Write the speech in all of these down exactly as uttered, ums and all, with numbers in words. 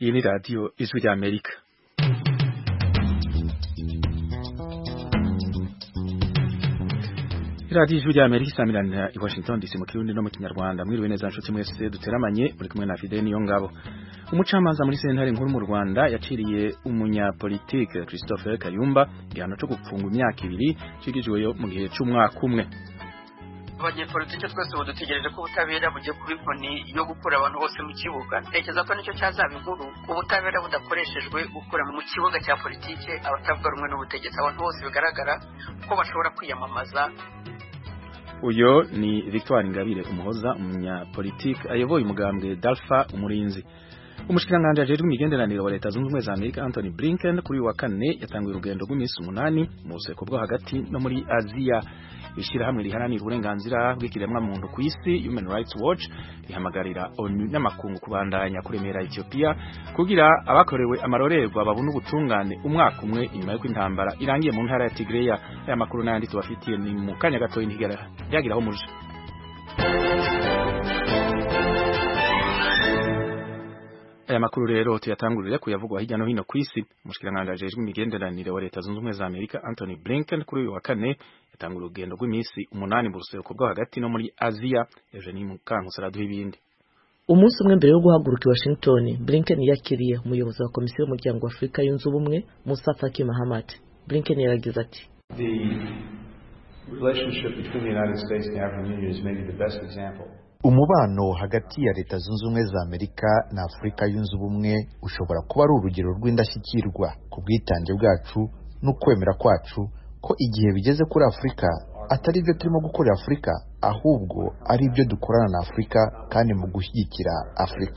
Iyi ni radiyo ijwi rya Amerika. Radiyo ijwi rya Amerika isamirana i Washington D C mu Kirundi no mu Kinyarwanda. Mwiriwe neza nshuti mwese duteramanye muri kumwe na Fidel Niyongabo. Umucamanza muri sentare nkuru mu Rwanda yaciriye umunyapolitike Christopher Kayumba igihano cyo gupfunga imyaka ibiri cigijweyo mu gihe c'umwaka umwe. Abanyepolitike twese ubu dutegereje ko ubutabera bugiye kuri koni yo gukura abantu bose mu kibuga. Ntekereza ko nicyo cyazaba inkuru, ubutabera budakoreshejwe gukura mu kibuga cya politike abatavuga rumwe n'ubutegetsi, abantu bose bigaragara ko bashobora kwiyamamaza. Uyo ni Victoire Ingabire Umuhoza, umunyapolitike ayoboye umugambwe Dalfa Umurinzi. Umushikiranganje ajejwe imigenderanire wa Leta Zunze Ubumwe za Amerika Anthony Blinken kuri uyu wa kane yatanguye urugendo rw'iminsi umunani mu buseko bwo hagati no muri Aziya. Ishira hamwe riharanira uburenganzira bw'ikiremwa muntu ku isi Human Rights Watch rihamagarira ONU n'amakungu kubandanya kuremera Ethiopia kugira abakorewe amarorerwa babone ubutungane umwaka umwe inyuma y'uko intambara irangiye mu ntara ya Tigray. Aya makuru n'ayandi tubafitiye ni mu kanya gato y'intigera yagiraho muje. Aya makuru rero tuyatangurira kuyavugwa hirya no hino ku isi. Umushikiranganje ajejwe imigenderanire wa Leta Zunze Ubumwe za Amerika Anthony Blinken kuri uyu wa kane yatangura urugendo rw'iminsi umunani mu ruseko bwo hagati no muri Aziya. Eugenie Mukankusi araduha ibindi. Umunsi umwe mbere yo guhaguruka i Washington, Blinken yakiriye umuyobozi wa komisiyo y'umuryango wa Afurika yunze ubumwe Musa Faki Mahamat. Blinken yaragize ati: The relationship between the United States and the African Union is maybe the best example. Umubano hagati ya Leta Zunze Ubumwe za Amerika na Afurika yunze ubumwe ushobora kuba ari urugero rw'indashyikirwa ku bwitange bwacu no kwemera kwacu ko igihe bigeze kuri Afurika atari byo turimo gukorera Afurika, ahubwo ari byo dukorana na Afurika kandi mu gushyigikira Afurika.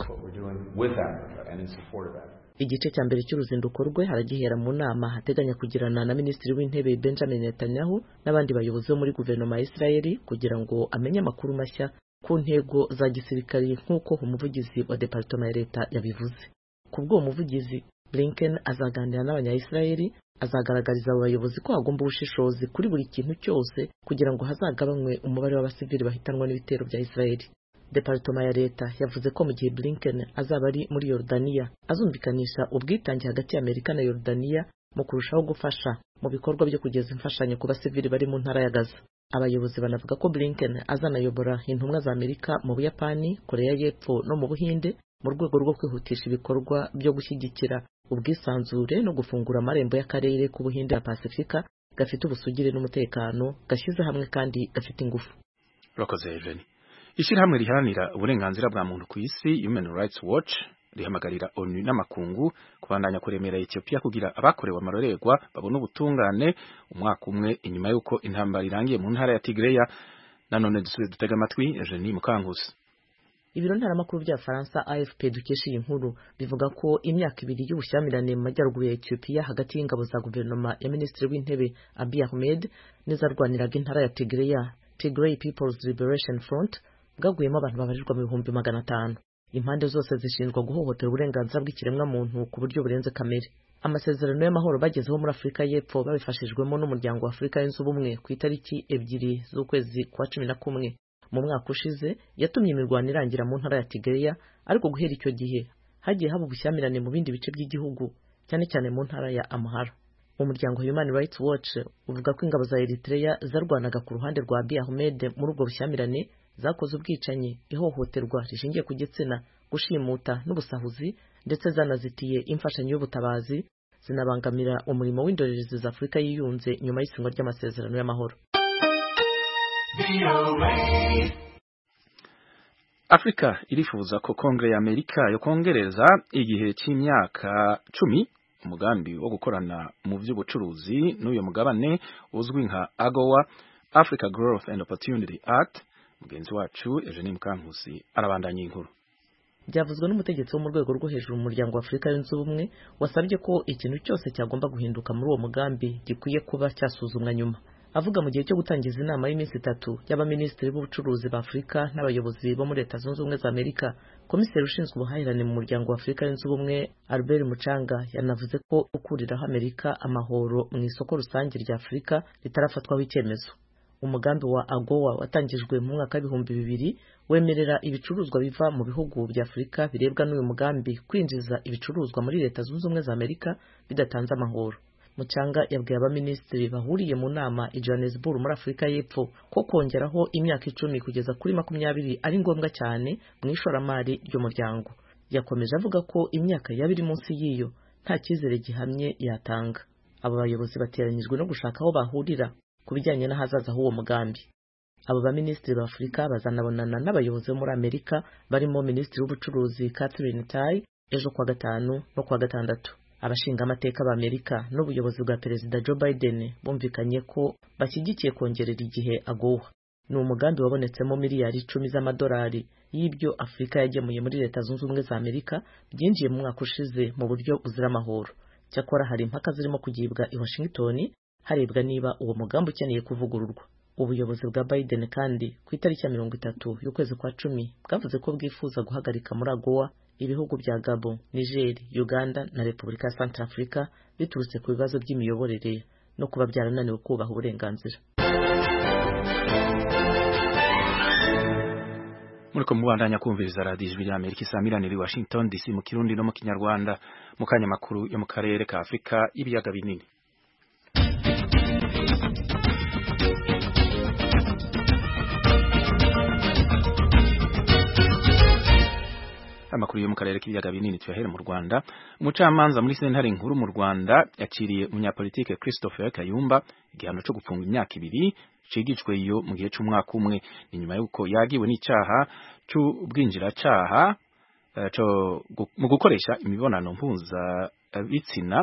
Igice cya mbere cy'uruzinduko rwe haragihera mu nama hateganya kugirana na Minisitiri w'Intebe Benjamin Netanyahu n'abandi bayobozi bo muri guverinoma ya Israel kugira ngo amenye amakuru mashya ku ntego za gisirikare nk'uko umuvugizi wa Departement ya Leta yabivuze. Kubwo umuvugizi, Blinken azaganira n'abanya-Israel, azagaragariza abayobozi ko hagomba ubushishozi kuri buri kintu cyose kugira ngo hazagabanywe umubare w'abasivili bahitanwa n'ibitero bya Israel. Departement ya Leta yavuze ko mu gihe Blinken azaba ari muri Yordania azumvikanisha ubwitange hagati ya Amerika na Yordania mu kurushaho gufasha mu bikorwa byo kugeza imfashanyo ku basivili bari mu ntara ya Gaza. Abayobozi banavuga ko Blinken azanayobora intumwa za Amerika mu Buyapani, Korea y'Epfo no mu Buhinde mu rwego rwo kwihutisha ibikorwa byo gushyigikira ubwisanzure no gufungura amarembo y'akarere ku Buhinde na Pasifika gafite ubusugire n'umutekano gashyize hamwe kandi gafite ingufu. Rokoze Eugenie. Ishirahamwe riharanira uburenganzira bwa muntu ku isi Human Rights Watch rihamagarira ONU n'amakungu kubandanya kuremera Ethiopia kugira abakorewe amarorerwa babone ubutungane umwaka umwe inyuma y'uko intambara irangiye mu ntara ya Tigray. Nanone dusubize dutega amatwi Eugenie Mukankusi. Ibiro ntaramakuru bya Faransa A F P dukesha iyi nkuru bivuga ko imyaka ibiri y'ubushyamirane mu majyaruguru ya Ethiopia hagati y'ingabo za guverinoma ya Minisitiri w'Intebe Abiy Ahmed n'izarwaniraga intara ya Tigray, Tigray People's Liberation Front, bwaguyemo abantu babarirwa mu bihumbi magana atanu. Impande zose zishinzwa guhohotera uburenganzira bw'ikiremwa muntu ku buryo burenze kamere. Amasezerano y'amahoro bagezeho muri Afurika y'Epfo babifashijwemo n'umuryango wa Afurika yunze ubumwe ku itariki ebyiri z'ukwezi kwa cumi na kumwe mu mwaka ushize yatumye imirwano irangira mu ntara ya Tigray, ariko guhera icyo gihe hagiye haba ubushyamirane mu bindi bice by'igihugu cyane cyane mu ntara ya Amhara. Umuryango Human Rights Watch uvuga ko ingabo za Eritrea zarwanaga ku ruhande rwa Abiy Ahmed muri ubwo bushyamirane zakoze ubwicanyi, ihohoterwa rishingiye ku gitsina, gushimuta n'ubusahuzi, ndetse zanazitiye imfashanyo y'ubutabazi, zinabangamira umurimo w'indorerezi za Afurika yiyunze nyuma y'isinywa ry'amasezerano y'amahoro. Afrika irifuza ko Kongre ya Amerika yo kongereza igihe cy'imyaka cumi umugambi wo gukorana mu by'ubucuruzi n'uyo mugabane uzwi nka AGOA, Africa Growth and Opportunity Act. Mugenzi wacu Eugenie Mukankusi arabandanya inkuru. Byavuzwe n'umutegetsi wo mu rwego rwo hejuru mu muryango wa Afurika yunze ubumwe wasabye ko ikintu cyose cyagomba guhinduka muri uwo mugambi gikwiye kuba cyasuzumwa nyuma. Avuga mu gihe cyo gutangiza inama y'iminsi itatu y'abaminisitiri b'ubucuruzi ba Afurika n'abayobozi bo muri Leta Zunze Ubumwe za Amerika, komiseri ushinzwe ubuhahirane mu muryango wa Afurika yunze ubumwe Albert Muchanga yanavuze ko ukuriraho Amerika amahoro mu isoko rusange rya Afurika ritarafatwaho icyemezo. umugambi wa AGOA watangijwe mu mwaka w'ibihumbi bibiri wemerera ibicuruzwa biva mu bihugu bya Afurika birebwa n'uyu mugambi kwinjiza ibicuruzwa muri Leta Zunze Ubumwe za Amerika bidatanze amahoro. Mucanga yabwiye abaminisitiri bahuriye mu nama i Johannesburg muri Afurika y'Epfo ko kongeraho imyaka icumi kugeza kuri makumyabiri ari ngombwa cyane mu ishoramari ry'umuryango. Yakomeje avuga ko imyaka yabiri munsi y'iyo nta cyizere gihamye yatanga. Abo bayobozi bateranyijwe no gushaka aho bahurira ku bijyanye n'ahazaza h'uwo mugambi. Abo baminisitiri b'Afurika bazanabonana n'abayobozi bo muri Amerika barimo Minisitiri w'Ubucuruzi Catherine Tai ejo kwa gatanu no kwa gatandatu. Abashinga amateka b'Amerika n'ubuyobozi bwa Perezida Joe Biden bumvikanye ko bashyigikiye kongerera igihe AGOA. Ni umugambi wabonetsemo miliyari icumi z'amadolari y'ibyo Afurika yagemuye muri Leta Zunze Ubumwe za Amerika byinjiye mu mwaka ushize mu buryo buzira amahoro. Cyakora hari impaka zirimo kugibwa i Washington harebwa niba uwo mugambi ukeneye kuvugururwa. Ubuyobozi bwa Biden kandi ku itariki ya mirongo itatu y'ukwezi kwa cumi bwavuze ko bwifuza guhagarika muri AGOA ibihugu bya Gabon, Niger, Uganda na Repubulika ya Centrafrica biturutse ku bibazo by'imiyoborere no kuba byarananiwe kubaha uburenganzira. Muriko mubandanya kumviriza Radio Ijwi ry'Amerika isamiraniye i Washington D C mu Kirundi no mu Kinyarwanda mu kanya makuru yo mu karere ka Afrika ibiyaga binini. Amakuru yo mu karere k'ibiyaga binini tuyahere mu Rwanda. Umucamanza muri sentare nkuru mu Rwanda yakiriye umunyapolitike Christopher Kayumba igihano cyo gufunga imyaka ibiri cigijwe iyo mu gihe c'umwaka umwe. Ni nyuma yuko yagiwe n'icyaha cy'ubwinjiracaha uh, cyo mu gukoresha imibonano mpuza bitsina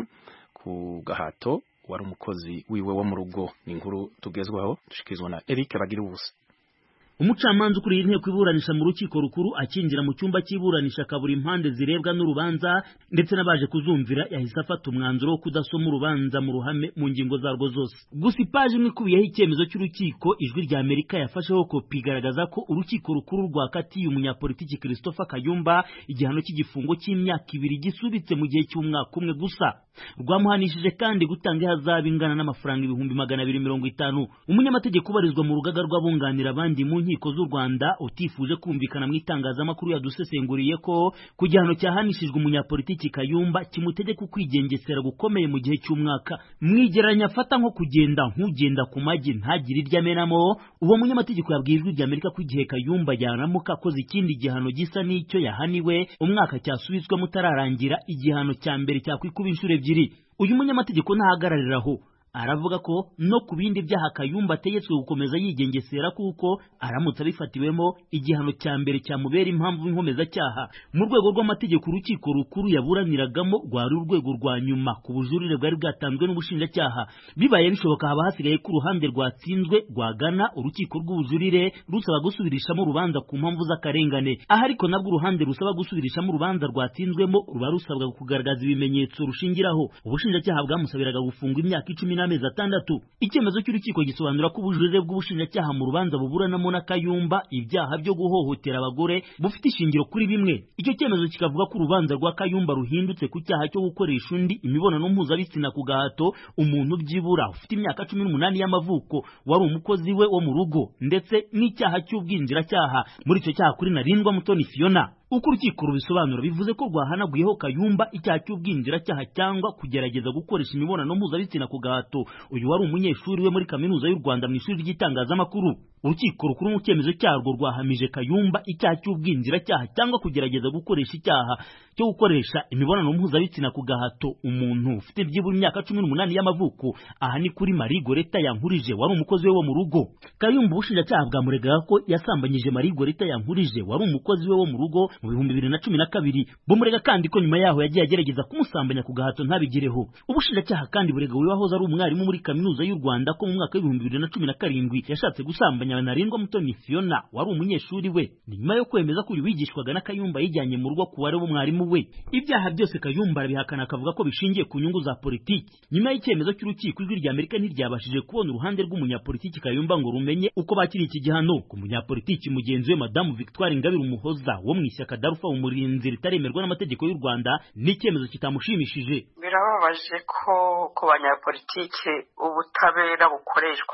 ku gahato wari umukozi wiwe wo mu rugo. Ni inkuru tugezwaho dushikizwa na Eric Bagiribusa. Umucamanza ukuriye inteko iburanisha mu rukiko rukuru akinjira mu cyumba cy'iburanisha kabura impande zirebwa n'urubanza ndetse n'abaje kuzumvira yahise afata umwanzuro wo kudasoma urubanza mu ruhame mu ngingo zarwo zose. Gusa ipaji imwe ikubiyeho icyemezo cy'urukiko Ijwi rya Amerika yafasheho kopi igaragaza ko urukiko rukuru rwakatiye umunyapolitiki Christopher Kayumba igihano cy'igifungo cy'imyaka ibiri gisubitse mu gihe cy'umwaka umwe gusa. Rwamuhanishije kandi gutanga ihazabu ingana n'amafaranga ibihumbi magana abiri mirongo itanu. Umunyamategeko ubarizwa mu rugaga rw'abunganira abandi mu nkiko z'u Rwanda utifuje kumvikana mu itangazamakuru yadusesenguriye ko ku gihano cyahanishijwe umunyapolitiki Kayumba kimutegeka kwigengesera gukomeye mu gihe cy'umwaka. Mwigeranya afata nko kugenda nk'ugenda ku magi ntagire irya amenamo. Uwo munyamategeko yabwiye Ijwi rya Amerika ko igihe Kayumba yaramuka akoze ikindi gihano gisa n'icyo yahaniwe umwaka cyasubitswe mutararangira igihano cya mbere cyakwikuba inshuro ebyiri. Uyu munyamategeko ntahagarariraho aravuga ko no ku bindi byaha Kayumba ategetswe gukomeza yigengesera kuko aramutse abifatiwemo igihano cya mbere cyamubera impamvu inkomeza cyaha. Mu rwego rw'amategeko urukiko rukuru yaburaniragamo rwari urwego rwa nyuma ku bujurire bwari bwatanzwe n'ubushinjacyaha. Bibaye bishoboka haba hasigaye ku ruhande rwatsinzwe rwagana urukiko rw'ubujurire rusaba gusubirishamo urubanza ku mpamvu z'akarengane. Aha ariko nabwo uruhande rusaba gusubirishamo urubanza rwatsinzwemo ruba rusabwa kugaragaza ibimenyetso rushingiraho. Ubushinjacyaha bwamusabiraga gufungwa imyaka icumi n'amezi atandatu. Icyemezo cy'urukiko gisobanura ko ubujurire bw'ubushinjacyaha mu rubanza buburanamo na Kayumba ibyaha byo guhohotera abagore bufite ishingiro kuri bimwe. Icyo cyemezo kikavuga ko urubanza rwa Kayumba ruhindutse ku cyaha cyo gukoresha undi imibonano mpuzabitsina ku gahato umuntu byibura ufite imyaka cumi n'umunani y'amavuko wari umukozi we wo mu rugo ndetse n'icyaha cy'ubwinjiracyaha. Muri icyo cyaha kuri Narindwa Mutoni Fiona uko urukiko rubisobanura bivuze ko rwahanaguyeho Kayumba icyaha cy'ubwinjiracyaha cyangwa kugerageza gukoresha imibonano mpuzabitsina ku gahato. Uyu wari umunyeshuri we muri kaminuza y'u Rwanda mu ishuri ry'itangazamakuru. Urukiko rukuru mu cyemezo cyarwo rwahamije Kayumba icyaha cy'ubwinjiracyaha cyangwa kugerageza gukoresha icyaha cyo gukoresha imibonano mpuzabitsina ku gahato umuntu ufite byibura imyaka cumi n'umunani y'amavuko. Aha ni kuri Marie Goreta Yankurije wari umukozi we wo mu rugo. Kayumba ubushinjacyaha bwamuregaga ko yasambanyije Marie Goreta Yankurije wari umukozi we wo mu rugo mu bihumbi bibiri na cumi na kabiri. Bumurega kandi ko nyuma yaho yagiye agerageza kumusambanya ku gahato ntabigireho. Ubushinjacyaha kandi burega wahoze ari umwarimu muri kaminuza y'u Rwanda ko mu mwaka w'ibihumbi bibiri na cumi na karindwi yashatse gusambanya Narindwa Mutoni Fiona wari umunyeshuri we. Ni nyuma yo kwemeza ko uyu wigishwaga na Kayumba yijyanye mu rugo kuwari w'umwarimu we. Ibyaha byose Kayumba arabihakana akavuga ko bishingiye ku nyungu za politiki. Nyuma y'icyemezo cy'urukiko Ijwi rya Amerika ntiryabashije kubona uruhande rw'umunyapolitiki Kayumba ngo rumenye uko bakiri iki gihano. Ku munyapolitiki mugenzi we Madamu Victoire Ingabire Umuhoza wo mu ishyaka Darufa umurinzi ritaremerwa n'amategeko y'u Rwanda n'icyemezo kitamushimishije. Birababaje ko ku banyapolitiki ubutabera bukoreshwa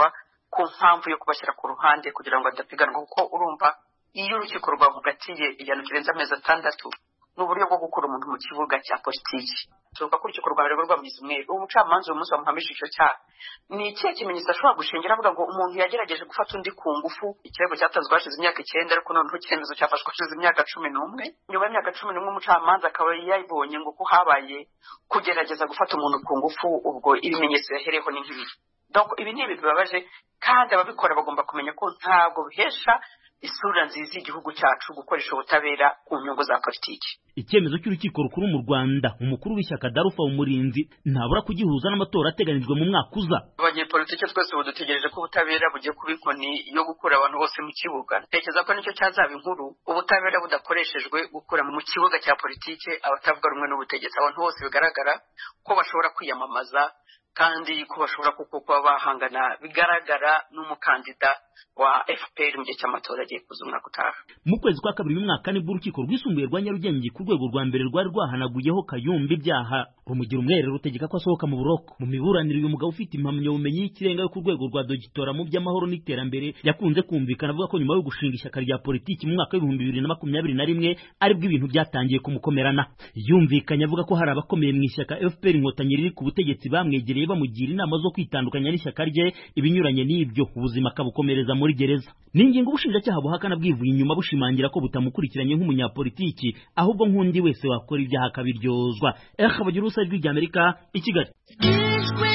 ku mpamvu yo kubashyira ku ruhande kugira ngo adapiganwa, kuko urumva iyo urukiko rwavugatiye igihano kirenze amezi atandatu ni uburyo bwo gukura umuntu mu kibuga cya politiki. tuvuga ko urukiko rwa mbere rwamugize umwere. umucamanza uyu munsi wamuhamije icyo cyaha ni ikihe kimenyetso ashobora gushingira avuga ngo umuntu yagerageje gufata undi ku ngufu? Ikirego cyatanzwe hashize imyaka icyenda, ariko noneho icyemezo cyafashwe hashize imyaka cumi n'umwe. Nyuma y'imyaka cumi n'umwe umucamanza akaba yabonye ngo ko habaye kugerageza gufata umuntu ku ngufu, ubwo ibimenyetso yahereho ni nk'ibi. Donc ibi ni ibintu bibabaje, kandi ababikora bagomba kumenya ko ntabwo bihesha isura nziza igihugu cyacu gukoresha ubutabera ku nyungu za politiki. Icyemezo cy'urukiko rukuru mu Rwanda, umukuru w'ishyaka Darufa Umurinzi ntabura kugihuza n'amatora ateganijwe mu mwaka uza. Abanyepolitiki twese ubu dutegereje ko ubutabera bugiye kuba inkoni yo gukura abantu bose mu kibuga. Ntekereza ko nicyo cyazaba inkuru, ubutabera budakoreshejwe gukura mu kibuga cya politiki abatavuga rumwe n'ubutegetsi. Abantu bose bigaragara ko bashobora kwiyamamaza kandi ko bashobora kuko kuba bahangana bigaragara n'umukandida wa F P R mu gihe cy'amatora agiye kuza umwaka utaha. Mu kwezi kwa kabiri y'umwaka nibwo urukiko rwisumbuye rwa Nyarugenge ku rwego rwa mbere rwari rwahanaguyeho Kayumba ibyaha rumugira umwere rutegeka ko asohoka mu buroko. Mu miburanire uyu mugabo ufite impamyabumenyi y'ikirenga yo ku rwego rwa dogitora mu by'amahoro n'iterambere yakunze kumvikana avuga ko nyuma yo gushinga ishyaka rya politiki mu mwaka w'ibihumbi bibiri na makumyabiri na rimwe aribwo ibintu byatangiye kumukomerana. Yumvikanye avuga ko hari abakomeye mu ishyaka F P R Inkotanyi riri ku butegetsi bamwegereye bamugira inama zo kwitandukanya n'ishyaka rye, ibinyuranye n'ibyo ubuzima akabukomereza muri gereza. Ni ingingo ubushinjacyaha buhakana bwivuye inyuma bushimangira ko butamukurikiranye nk'umunyapolitiki, ahubwo nk'undi wese wakora ibyaha akabiryozwa. Eh bagira urusa rw'ijya Amerika i Kigali. Ijwi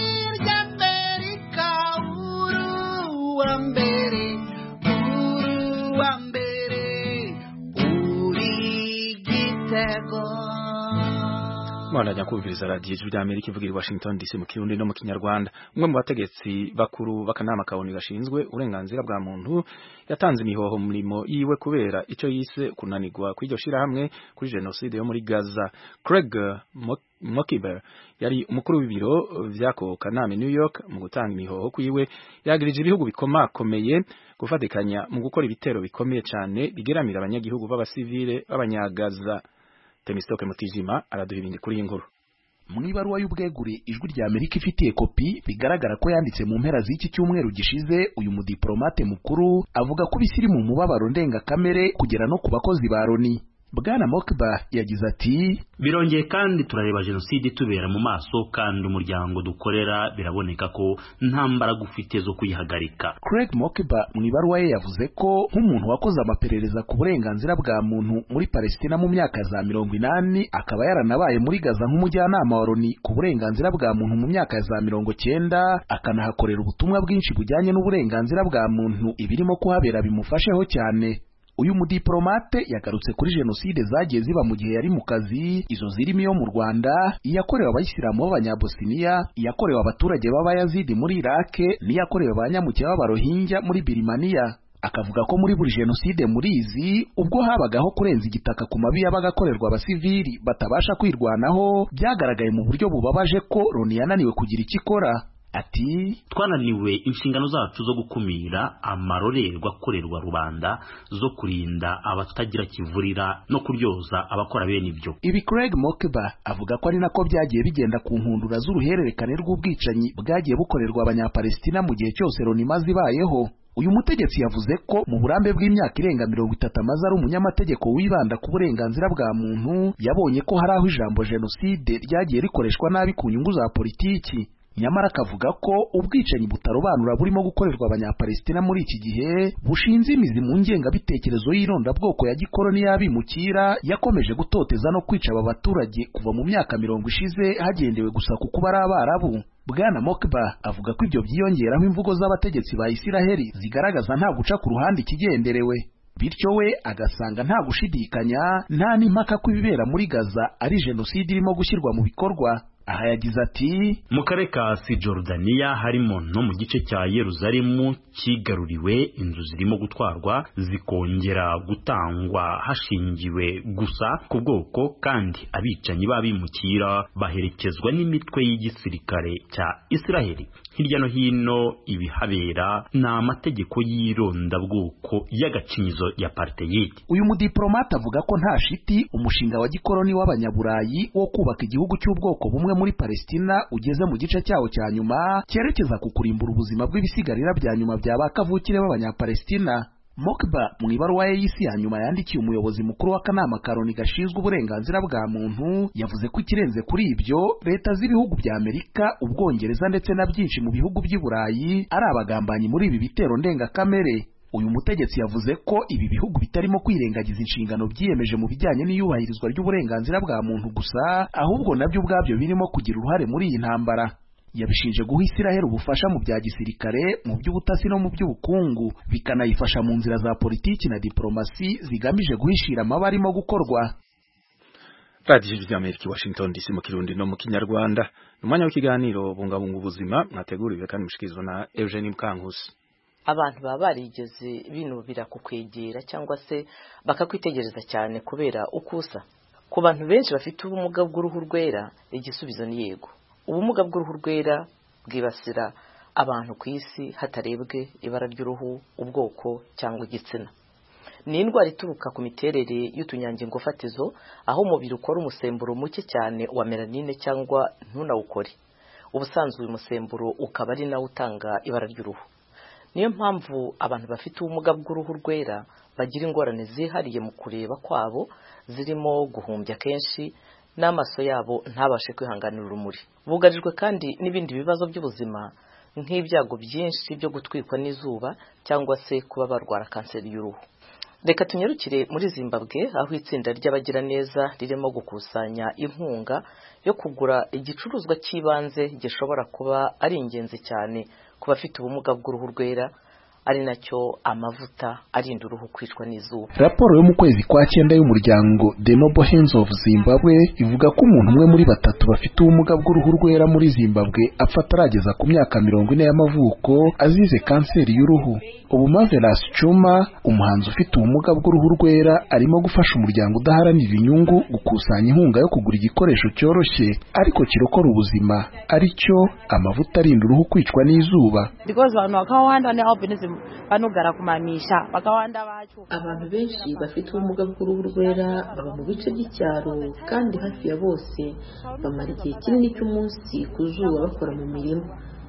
ry'Amerika uru wa mbere uru wa mbere uri Gitego. Mwana nyakubiriza radio Ijwi ry'Amerika ivugira i Washington D C mu Kirundi no mu Kinyarwanda. Umwe mu bategetsi bakuru bakanama kaboni gashinzwe uburenganzira bwa muntu yatanze imihoho mu murimo yiwe kubera ico yise kunanirwa kw'iryo shira hamwe kuri genocide yo muri Gaza. Craig Mockiber yari umukuru w'ibiro vy'ako kanama New York mu gutanga imihoho kwiwe yagirije ibihugu bikomakomeye gufatikanya mu gukora ibitero bikomeye cyane bigeramira abanyagihugu b'abasivile b'abanyagaza. Temistoke Mutijima araduha ibindi kuri inkuru. Mu ibaruwa y'ubwegure Ijwi ry'Amerika ifitiye kopi bigaragara ko yanditse mu mpera z'iki cyumweru gishize, uyu mudiplomate mukuru avuga ko bisiri mu mubabaro ndengakamere kugera no ku bakozi ba Loni. Bwana Mokba yagize ati, birongeye kandi turareba jenoside tubera mu maso, kandi umuryango dukorera biraboneka ko nta mbaraga ufite zo kuyihagarika. Craig Mokba mu ibaruwa ye yavuze ko nk'umuntu wakoze amaperereza ku burenganzira bwa muntu muri Palestina mu myaka za mirongo inani, akaba yaranabaye muri Gaza nk'umujyanama wa Loni ku burenganzira bwa muntu mu myaka za mirongo cyenda, akanahakorera ubutumwa bwinshi bujyanye n'uburenganzira bwa muntu ibirimo kuhabera bimufasheho cyane. Uyu mudiplomate yagarutse kuri jenoside zagiye ziba mu gihe yari mu kazi, izo zirimo iyo mu Rwanda, iyakorewe abayisilamu b'abanyabosniya, iyakorewe abaturage b'abayazidi muri Iraq, n'iyakorewe abanyamuke b'abarohingya muri Birimaniya. Akavuga ko muri buri jenoside muri izi, ubwo habagaho kurenza igitaka ku mabi y'abagakorerwa abasivili batabasha kwirwanaho, byagaragaye mu buryo bubabaje ko Loni yananiwe kugira icyo ikora. Ati, twananiwe inshingano zacu zo gukumira amarorerwa akorerwa rubanda, zo kurinda abatagira kivurira no kuryoza abakora bene ibyo. Ibi Craig Mokba avuga ko ari nako byagiye bigenda ku nkundura z'uruhererekane rw'ubwicanyi bwagiye bukorerwa abanyapalestina mu gihe cyose Loni imaze ibayeho. Uyu mutegetsi yavuze ko mu burambe bw'imyaka irenga mirongo itatu amaze ari umunyamategeko wibanda ku burenganzira bwa muntu, yabonye ko hari aho ijambo jenoside ryagiye rikoreshwa nabi ku nyungu za politiki. Nyamara akavuga ko ubwicanyi butarobanura burimo gukorerwa abanyapalestina muri iki gihe bushinze imizi mu ngengabitekerezo y'irondabwoko ya gikoloni y'abimukira yakomeje gutoteza no kwica aba baturage kuva mu myaka mirongo ishize hagendewe gusa ku kuba ari Abarabu. Bwana Mokba avuga ko ibyo byiyongeraho imvugo z'abategetsi ba Isiraheli zigaragaza nta guca ku ruhande ikigenderewe. Bityo we agasanga nta gushidikanya nta n'impaka ko ibibera muri Gaza ari jenoside irimo gushyirwa mu bikorwa. Aha yagize ati, mu karere ka Cisjordania harimo no mu gice cya Yerusalemu kigaruriwe, inzu zirimo gutwarwa zikongera gutangwa hashingiwe gusa ku bwoko, kandi abicanyi babimukira baherekezwa n'imitwe y'igisirikare cya Isiraheli. Hirya no hino ibihabera na amategeko y'irondabwoko y'agacinyizo ya apartheid. Uyu mudiplomate avuga ko nta shiti umushinga wa gikoloni w'abanyaburayi wo kubaka igihugu cy'ubwoko bumwe muri Palestina ugeze mu gice cyawo cya nyuma cyerekeza ku kurimbura ubuzima bw'ibisigarira bya nyuma bya bakavukire b'abanyapalestina. Mokba mu ibaruwa ye y'isi ya nyuma yandikiye umuyobozi mukuru w'akanama karoni gashinzwe uburenganzira bwa muntu yavuze ko ikirenze kuri ibyo leta z'ibihugu bya Amerika, Ubwongereza ndetse na byinshi mu bihugu by'i Burayi ari abagambanyi muri ibi bitero ndengakamere. Uyu mutegetsi yavuze ko ibi bihugu bitarimo kwirengagiza inshingano byiyemeje mu bijyanye n'iyubahirizwa ry'uburenganzira bwa muntu gusa, ahubwo nabyo ubwabyo birimo kugira uruhare muri iyi ntambara. Yabishinje guha Isiraheli ubufasha mu bya gisirikare, mu by'ubutasi no mu by'ubukungu, bikanayifasha mu nzira za politiki na diplomasi zigamije guhishira amaba arimo gukorwa. Radio y'Amerika Washington D C mu Kirundi no mu Kinyarwanda. Umwanya w'ikiganiro bungabunga ubuzima mwateguriwe kandi mushikizwa na Eugene Mkankusi. Abantu baba barigeze binubira kukwegera cyangwa se bakakwitegereza cyane kubera ukusa. Ku bantu benshi bafite ubumuga bw'uruhu rwera, igisubizo ni yego. Ubumuga bw'uruhu rwera bwibasira abantu ku isi hatarebwe ibara ry'uruhu, ubwoko cyangwa igitsina. Ni indwara ituruka ku miterere y'utunyangingo fatizo, aho umubiri ukora umusemburo muke cyane wa melanine cyangwa ntunawukore. Ubusanzwe uyu musemburo ukaba ari nawo utanga ibara ry'uruhu. Niyo mpamvu abantu bafite ubumuga bw'uruhu rwera bagira ingorane zihariye mu kureba kwabo, zirimo guhumbya kenshi n'amaso yabo ntabashe kwihanganira urumuri. Bugarijwe kandi n'ibindi bibazo by'ubuzima nk'ibyago byinshi byo gutwikwa n'izuba cyangwa se kuba barwara kanseri y'uruhu. Reka tunyarukire muri Zimbabwe, aho itsinda ry'abagira neza ririmo gukusanya inkunga yo kugura igicuruzwa cy'ibanze gishobora kuba ari ingenzi cyane ku bafite ubumuga bw'uruhu rwera, ari nacyo amavuta arinda uruhu kwicwa n'izuba. Raporo yo mu kwezi kwa cyenda y'umuryango The Noble Hands of Zimbabwe ivuga ko umuntu umwe muri batatu bafite ubumuga bw'uruhu rwera muri Zimbabwe apfa atarageza ku myaka mirongo ine y'amavuko azize kanseri y'uruhu. Ubu Marvelous Chuma, umuhanzi ufite ubumuga bw'uruhu rwera, arimo gufasha umuryango udaharanira inyungu gukusanya inkunga yo kugura igikoresho cyoroshye ariko kirokora ubuzima, aricyo amavuta arinda uruhu kwicwa n'izuba. Abantu benshi bafite ubumuga bw'uruhu rwera baba mu bice by'icyaro, kandi hafi ya bose bamara igihe kinini cy'umunsi ku zuba bakora mu mirima.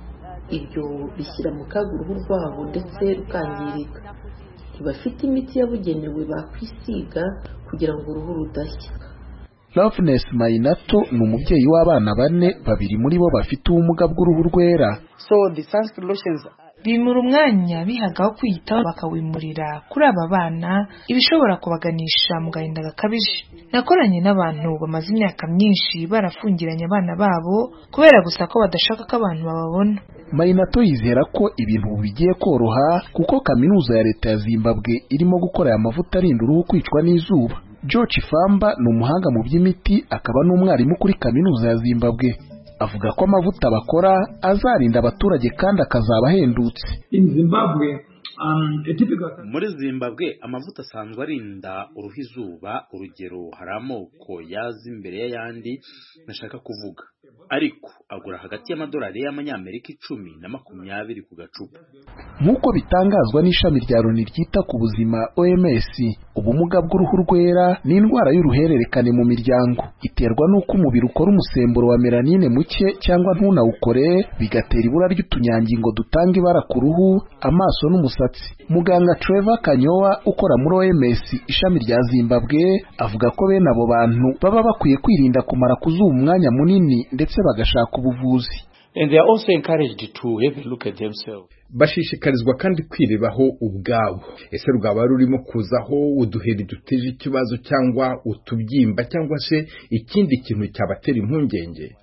Ibyo bishyira mu kaga uruhu rwabo ndetse rukangirika. Ntibafite imiti yabugenewe bakwisiga kugira ngo uruhu rudashya. Loveness Mayinato ni umubyeyi w'abana bane, babiri muri bo bafite ubumuga bw'uruhu rwera. So the sunscreen lotions bimura umwanya bihagaho kwiyitaho bakawimurira kuri aba bana, ibishobora kubaganisha mu gahinda gakabije. Nakoranye n'abantu bamaze imyaka myinshi barafungiranye abana babo kubera gusa ko badashaka ko abantu bababona. Mayinato yizera ko ibintu bigiye koroha kuko kaminuza ya leta ya Zimbabwe irimo gukora aya mavuta arinda uruhu kwicwa n'izuba. George Famba ni umuhanga mu by'imiti, akaba n'umwarimu kuri kaminuza ya Zimbabwe. Avuga ko amavuta bakora azarinda abaturage kandi akazaba ahendutse. In Zimbabwe, um, muri Zimbabwe amavuta asanzwe arinda uruhu izuba. Urugero, hari amoko yaza imbere y'ayandi nashaka kuvuga, ariko agura hagati y'amadolari y'amanyamerika icumi na makumyabiri ku gacupa. Nk'uko bitangazwa n'ishami rya Loni ryita ku buzima O M S, ubumuga bw'uruhu rwera ni indwara y'uruhererekane mu miryango. Iterwa n'uko umubiri ukora umusemburo wa melanine muke cyangwa ntunawukore, bigatera ibura ry'utunyangingo dutanga ibara ku ruhu, amaso n'umusatsi. Muganga Trevor Kanyowa ukora muri O M S ishami rya Zimbabwe avuga ko bene abo bantu baba bakwiye kwirinda kumara kuzuba umwanya munini ndetse bagashaka ubuvuzi. And they are also encouraged to have a look at themselves. Bashishikarizwa kandi kwirebaho ubwabo. Ese rwaba rurimo kuzaho uduheri duteje ikibazo cyangwa utubyimba cyangwa se ikindi kintu cyabatera impungenge?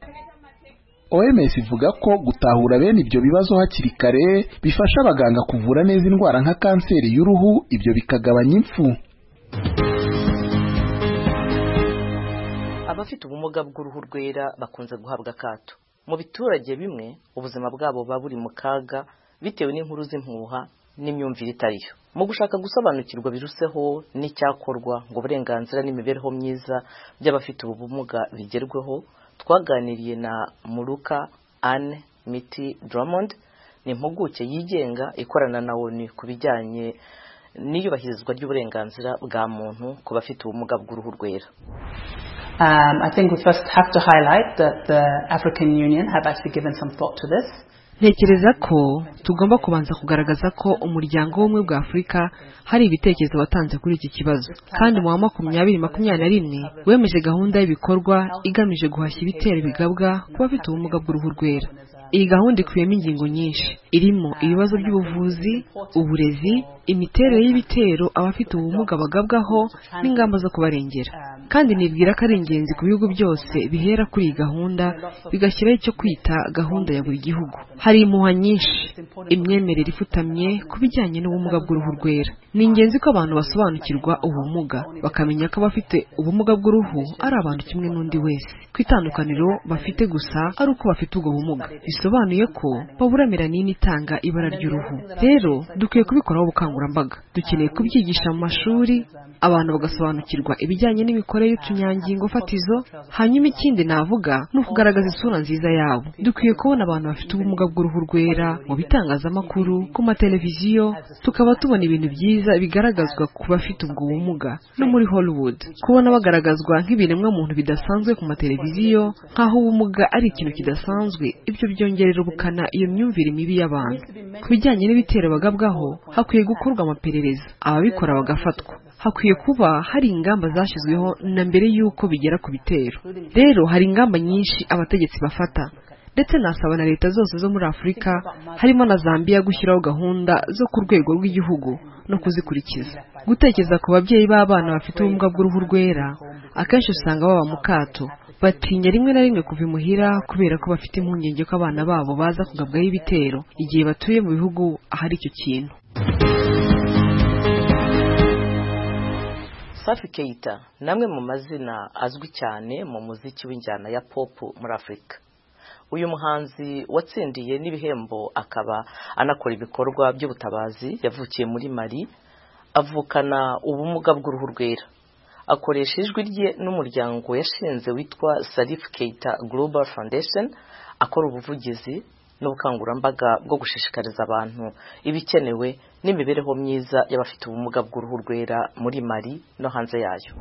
O M S ivuga ko gutahura bene ibyo bibazo hakiri kare bifasha abaganga kuvura neza indwara nka kanseri y'uruhu, ibyo bikagabanya impfu. Abafite ubumuga bw'uruhu rwera bakunze guhabwa akato. Mu biturage bimwe ubuzima bwabo buba buri mu kaga bitewe n'inkuru z'impuha n'imyumvire itariyo. Mu gushaka gusobanukirwa biruseho n'icyakorwa ngo uburenganzira n'imibereho myiza by'abafite ubumuga bigerweho, twaganiriye na Muruka Anne Miti Drummond, ni impuguke yigenga ikorana na O N U ku bijyanye n'iyubahirizwa ry'uburenganzira bwa muntu ku bafite ubumuga bw'uruhu rwera. Um, I think we first have to highlight that the African Union have actually given some thought to this. Ntekereza ko tugomba kubanza kugaragaza ko umuryango w'ubumwe bwa Afurika hari ibitekerezo watanze kuri iki kibazo, kandi mu wa makumyabiri makumyabiri na rimwe wemeje gahunda y'ibikorwa igamije guhashya ibitero bigabwa ku bafite ubumuga bw'uruhu rwera. Iyi gahunda ikubiyemo ingingo nyinshi, irimo ibibazo by'ubuvuzi, uburezi, imiterere y'ibitero abafite ubumuga bagabwaho n'ingamba zo kubarengera. Kandi nibwira ko ari ingenzi ku bihugu byose bihera kuri iyi gahunda bigashyiraho icyo kwita gahunda ya buri gihugu. Hari impuha nyinshi, imyemerere ifutamye ku bijyanye n'ubumuga bw'uruhu rwera. Ni ingenzi ko abantu basobanukirwa ubumuga, bakamenya ko abafite ubumuga bw'uruhu ari abantu kimwe n'undi wese. Kwitandukaniro bafite gusa ari uko bafite ubwo bumuga, bisobanuye ko baburamira nini itanga ibara ry'uruhu. Rero dukwiye kubikoraho ubukangurambaga, dukeneye kubyigisha mu mashuri, abantu bagasobanukirwa ibijyanye n'imikorere y'utunyangingo fatizo. Hanyuma ikindi navuga ni ukugaragaza isura nziza yabo. Dukwiye kubona abantu bafite ubumuga bw'uruhu rwera mu bitangazamakuru, ku mateleviziyo, tukaba tubona ibintu byiza bigaragazwa ku bafite ubwo bumuga no muri Hollywood. Kubona bagaragazwa nk'ibiremwa muntu bidasanzwe ku mateleviziyo, nk'aho ubumuga ari ikintu kidasanzwe, ibyo byongerera ubukana iyo myumvire mibi y'abantu. Ku bijyanye n'ibitero bagabwaho, hakwiye gukorwa amaperereza, ababikora bagafatwa. Hakwiye kuba hari ingamba zashyizweho na mbere y'uko bigera ku bitero. Rero hari ingamba nyinshi abategetsi bafata, ndetse nasaba na leta zose zo muri Afurika, harimo na Zambia, gushyiraho gahunda zo ku rwego rw'igihugu no kuzikurikiza. Gutekereza ku babyeyi b'abana bafite ubumuga bw'uruhu rwera, akenshi usanga baba mu kato, batinya rimwe na rimwe kuva imuhira kubera ko bafite impungenge ko abana babo baza kugabwaho ibitero igihe batuye mu bihugu ahari icyo kintu. Safi Keita namwe mu mazina azwi cyane mu muziki w'injyana ya pop muri Afurika. Uyu muhanzi watsindiye n'ibihembo akaba anakora ibikorwa by'ubutabazi yavukiye muri Mali, avukana ubumuga bw'uruhu rwera. Akoresha ijwi rye n'umuryango yashinze witwa Salif Keita Global Foundation, akora ubuvugizi n'ubukangurambaga bwo gushishikariza abantu ibikenewe n'imibereho myiza y'abafite ubumuga bw'uruhu rwera muri Mali no hanze yayo.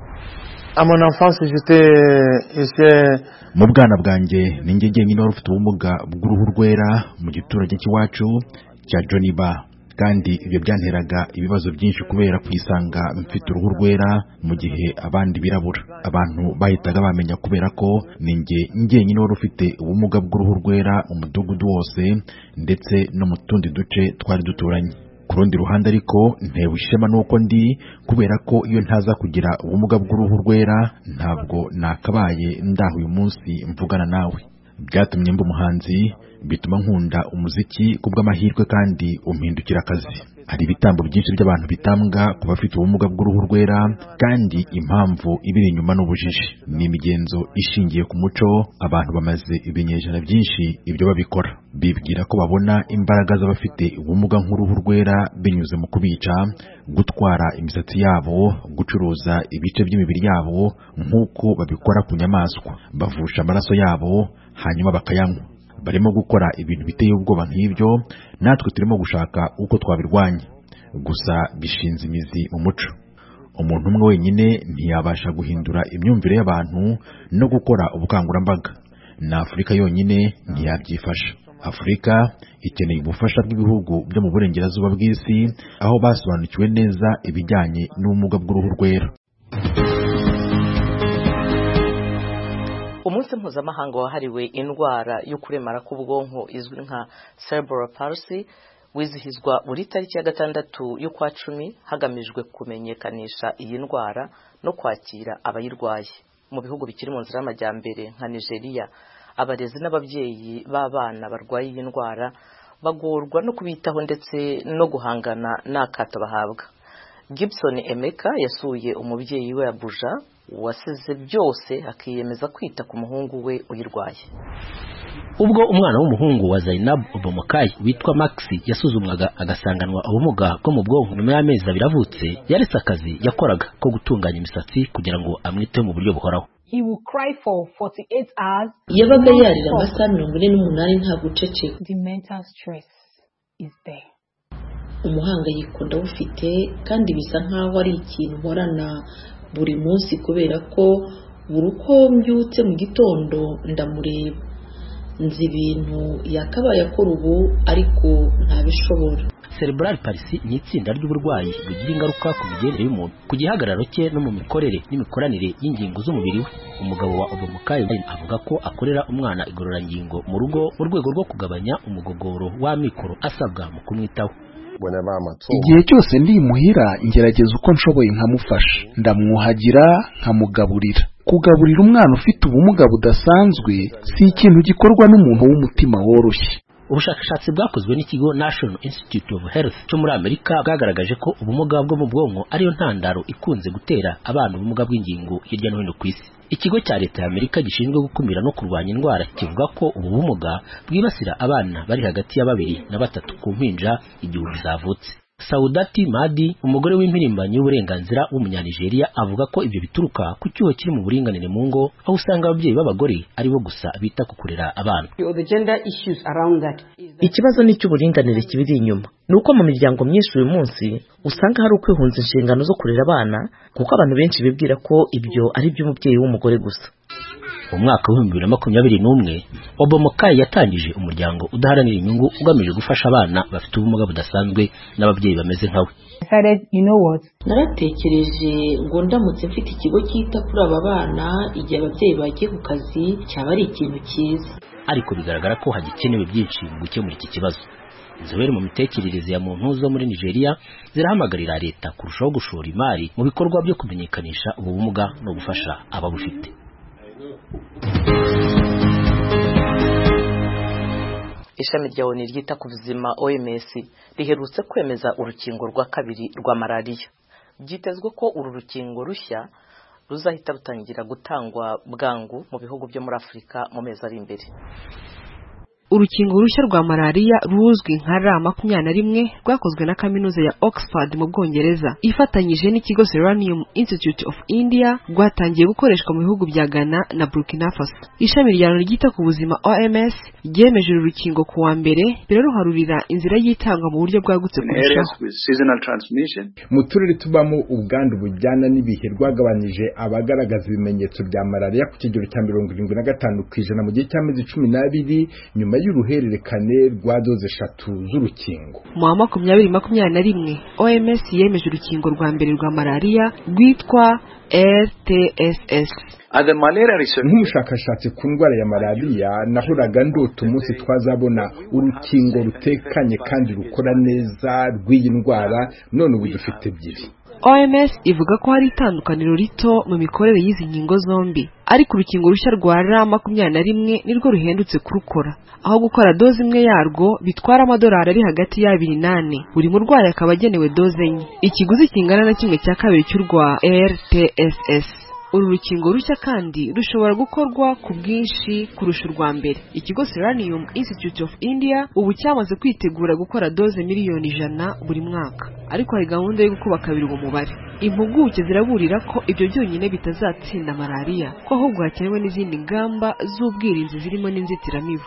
Mu bwana bwanjye ninjye jyenyine wari ufite ubumuga bw'uruhu rwera mu giturage cy'iwacu cya Joniba, kandi ibyo byanteraga ibibazo byinshi kubera kwisanga mfite uruhu rwera mu gihe abandi birabura. Abantu bahitaga bamenya kubera ko ninjye njyenyine wari ufite ubumuga bw'uruhu rwera mu mudugudu wose ndetse no mu tundi duce twari duturanye. Ku rundi ruhande ariko ntewe ishema nuko ndi, kubera ko iyo ntaza kugira ubumuga bw'uruhu rwera ntabwo nakabaye ndaho uyu munsi mvugana nawe. Byatumye mba umuhanzi, bituma nkunda umuziki kubw'amahirwe kandi umpindukira akazi. Hari ibitambo byinshi by'abantu bitambwa ku bafite ubumuga bw'uruhu rwera, kandi impamvu ibiri inyuma n'ubujiji. Ni imigenzo ishingiye ku muco, abantu bamaze ibinyejana byinshi ibyo babikora. Bibwira ko babona imbaraga z'abafite ubumuga nk'uruhu rwera binyuze mu kubica, gutwara imisatsi yabo, gucuruza ibice by'imibiri yabo nk'uko babikora ku nyamaswa, bavusha amaraso yabo hanyuma bakayanywa. Barimo gukora ibintu biteye ubwoba nk'ibyo, natwe turimo gushaka uko twabirwanya. Gusa bishinze imizi mu muco. Umuntu umwe wenyine ntiyabasha guhindura imyumvire y'abantu no gukora ubukangurambaga. Na Afurika yonyine ntiyabyifasha. Afurika ikeneye ubufasha bw'ibihugu byo mu burengerazuba bw'isi, aho basobanukiwe neza ibijyanye n'ubumuga bw'uruhu rwera. Umunsi mpuzamahanga wahariwe indwara yo kuremara k'ubwonko izwi nka cerebral palsy wizihizwa buri tariki ya gatandatu y'ukwa cumi hagamijwe kumenyekanisha iyi ndwara no kwakira abayirwaye. Mu bihugu bikiri mu nzira y'amajyambere nka Nigeria, abarezi n'ababyeyi b'abana barwaye iyi ndwara bagorwa no kubitaho ndetse no guhangana n'akato bahabwa. Gibson Emeka yasuye umubyeyi we Abuja wasize byose akiyemeza kwita ku muhungu we uyirwaye. Ubwo umwana w'umuhungu wa Zainab Obomokai witwa Maxi yasuzumwaga agasanganwa ubumuga bwo mu bwonko nyuma y'amezi abiri avutse, yaretse akazi yakoraga ko gutunganya imisatsi kugira ngo amwiteho mu buryo buhoraho. Yabaga yarira amasaha mirongo ine n'umunani nta guceceka. Umuhangayiko ndawufite, kandi bisa nkaho ari ikintu nkorana buri munsi kubera ko buri uko mbyutse mu gitondo ndamureba, nzi ibintu yakabaye akora ubu ariko ntabishobora. Cerebral palsy ni itsinda ry'uburwayi bugira ingaruka ku migendere y'umuntu, ku gihagararo cye no mu mikorere n'imikoranire y'ingingo z'umubiri we. Umugabo wa Obomukai avuga ko akorera umwana igororangingo mu rugo mu rwego rwo kugabanya umugogoro w'amikoro asabwa mu kumwitaho. Igihe cyose ndi muhira ngerageza uko nshoboye nkamufasha, ndamwuhagira nkamugaburira. Kugaburira umwana ufite ubumuga budasanzwe si ikintu gikorwa n'umuntu w'umutima woroshye. Ubushakashatsi bwakozwe n'ikigo National Institute of Health cyo muri Amerika bwagaragaje ko ubumuga bwo mu bwonko ariyo ntandaro ikunze gutera abana ubumuga bw'ingingo hirya no hino ku isi. Ikigo cya leta ya Amerika gishinzwe gukumira no kurwanya indwara kivuga ko ubu bumuga bwibasira abana bari hagati ya babiri na batatu ku mpinja igihe zavutse. Saudati Madi, umugore w'impirimbanyi y'uburenganzira w'umunyanigeriya, avuga ko ibyo bituruka ku cyuho kiri mu buringanire mu ngo, aho usanga ababyeyi b'abagore ari bo gusa bita ku kurera abana. Ikibazo ni cy'uburinganire kibiri inyuma. Nuko mu miryango myinshi uyu munsi usanga hari ukwihunza inshingano zo kurera abana, kuko abantu benshi bibwira ko ibyo ari by'umubyeyi w'umugore gusa. Mu mwaka wa bibiri na makumyabiri n'umwe, Obomukai yatangije umuryango udaharanira inyungu ugamije gufasha abana bafite ubumuga budasanzwe n'ababyeyi bameze nkawe. Naratekereje ngo ndamutse mfite ikigo cyita kuri aba bana igihe ababyeyi bagiye ku kazi cyaba ari ikintu cyiza. Ariko bigaragara ko hagikenewe byinshi mu gukemura iki kibazo. Inzobere mu mitekerereze ya muntu zo muri Nigeria zirahamagarira leta kurushaho gushora imari mu bikorwa byo kumenyekanisha ubu bumuga no gufasha ababufite. Ishami rya O N U ryita ku buzima O M S riherutse kwemeza urukingo rwa kabiri rwa malaria. Byitezwe ko uru rukingo rushya ruzahita rutangira gutangwa bwangu mu bihugu byo muri Afurika mu mezi ari imbere. Urukingo rushya rwa malaria ruzwi nka R makumyabiri na rimwe rwakozwe na kaminuza ya Oxford mu Bwongereza ifatanyije n'ikigo Serum Institute of India rwatangiye gukoreshwa mu bihugu bya Ghana na Burkina Faso. Ishami rya ryita ku buzima O M S ryemeje uru rukingo ku wa mbere biruharurira inzira y'itangwa mu buryo bwagutse kurushaho. Mu turere tubamo ubwandu bujyana n'ibihe rwagabanyije abagaragaza ibimenyetso bya malaria ku kigero cya mirongo irindwi na gatanu ku ijana mu gihe cy'amezi cumi n'abiri nyuma y'uruhererekane rwa doze eshatu z'urukingo. Mu wa makumyabiri makumyabiri na rimwe O M S yemeje urukingo rwa mbere rwa malaria rwitwa R T S S. Nk'umushakashatsi ku ndwara ya malaria nahoraga ndota umunsi twazabona urukingo rutekanye kandi rukora neza rw'iyi ndwara, none ubu dufite ebyiri. O M S ivuga ko hari itandukaniro rito mu mikorere y'izi nkingo zombi, ariko urukingo rushya rwa R makumyabiri na rimwe nirwo ruhendutse kurukora, aho gukora doze imwe yarwo bitwara amadolari ari hagati y'abiri nane, buri murwayi akaba agenewe doze enye, ikiguzi kingana na kimwe cya kabiri cy'urwa R T S S. Uru rukingo rushya kandi rushobora gukorwa ku bwinshi kurusha urwa mbere. Ikigo Serum Institute of India ubu cyamaze kwitegura gukora doze miliyoni ijana buri mwaka, ariko hari gahunda yo gukuba kabiri uwo mubare. Impuguke ziraburira ko ibyo byonyine bitazatsinda malaria, ko ahubwo hakenewe n'izindi ngamba z'ubwirinzi zirimo n'inzitiramibu.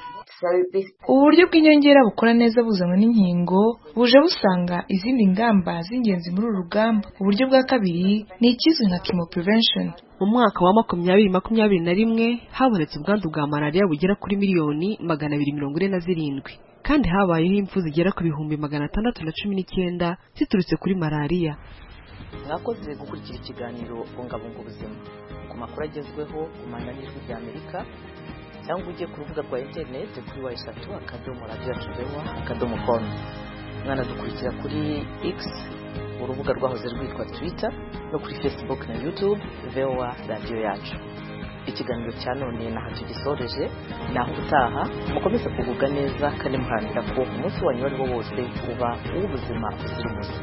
Uburyo bw'inyongera bukora neza buzanwa n'inkingo buje busanga izindi ngamba z'ingenzi muri uru rugamba. Uburyo bwa kabiri ni ikizwi nka chemo prevention. Mu mwaka wa makumyabiri makumyabiri na rimwe habonetse ubwandu bwa malaria bugera kuri miliyoni magana abiri mirongo ine na zirindwi, kandi habayeho impfu zigera ku bihumbi magana atandatu na cumi n'icyenda ziturutse kuri malaria. Mwakoze gukurikira ikiganiro bungabunga ubuzima. Ku makuru agezweho ku manyanijwi rya Amerika cyangwa ujye ku rubuga rwa interineti kuri wa eshatu akadomo radiyo yacu vewa akadomo komu. Mwana dukurikira kuri X, urubuga rwahoze rwitwa Twitter, no kuri Facebook na YouTube vewa radiyo yacu. Ikiganiro cya none naho tugisoreje, naho utaha mukomeze kugubwa neza kandi muharanira ko umunsi wanyu wari wo wose uba uw'ubuzima buzira umuze.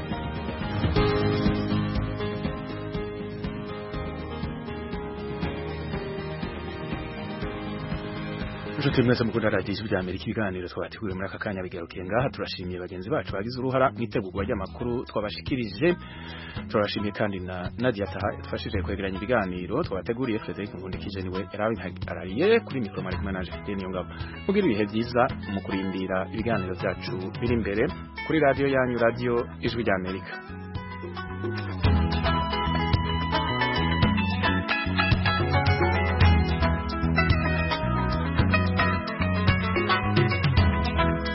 Nshuti mwese mukunda radio y'Ijwi ry'Amerika, ibiganiro twabateguriye muri aka kanya bigarukiye ngaha. Turashimiye bagenzi bacu bagize uruhara mu itegurwa ry'amakuru twabashikirije. Turashimiye kandi na Nadia Taha yafashije kwegeranya ibiganiro twabateguriye. Frederic Ngundikije niwe yarabihagariye kuri mikro mari manager Deni Ngabo. Mugira ibihe byiza mu kurindira ibiganiro byacu biri imbere kuri radio yanyu, radio Ijwi ry'Amerika.